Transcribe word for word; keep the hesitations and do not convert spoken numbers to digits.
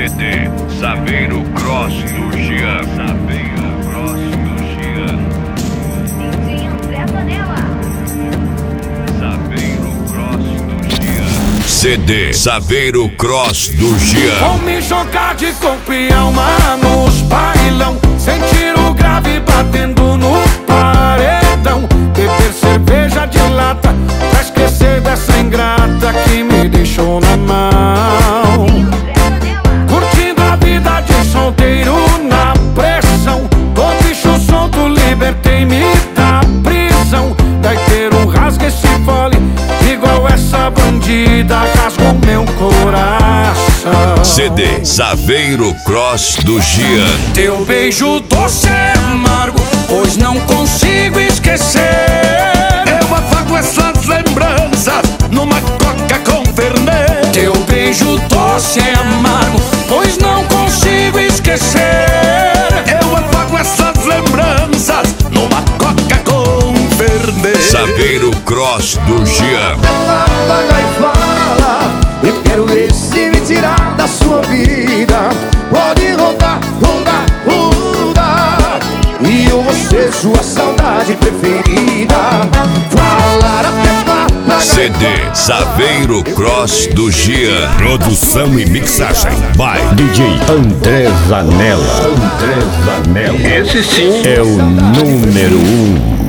C D Saveiro Cross do Jean. Saveiro Cross do Jean. D J André Zanella. Saveiro Cross do Jean. C D Saveiro Cross do Jean. Vou me jogar de corpo e alma nos bailão, sentir o grave batendo no paredão, beber cerveja de lata pra esquecer dessa ingrata que me deixou na mão. Curtindo a vida de solteiro na pressão, o bicho solto libertei-me da prisão. Daí ter um rasga esse fole, igual essa bandida rasgou meu coração. C D Saveiro Cross do Jean. Teu beijo doce é amargo, pois não consigo esquecer. Eu afago essas lembranças numa coca com Fernet. Teu beijo doce é amargo, pois não consigo esquecer. Eu afago essas lembranças numa coca com Fernet. Saveiro Cross do Jean. Ela paga e fala, eu quero ver se me tirar da sua vida. Pode rodar, rodar, rodar, e eu vou ser sua saudade preferida. Falar até pagar. C D Saveiro Cross do Jean. Produção e mixagem by D J André Zanella. André Zanella. Esse sim É o número um.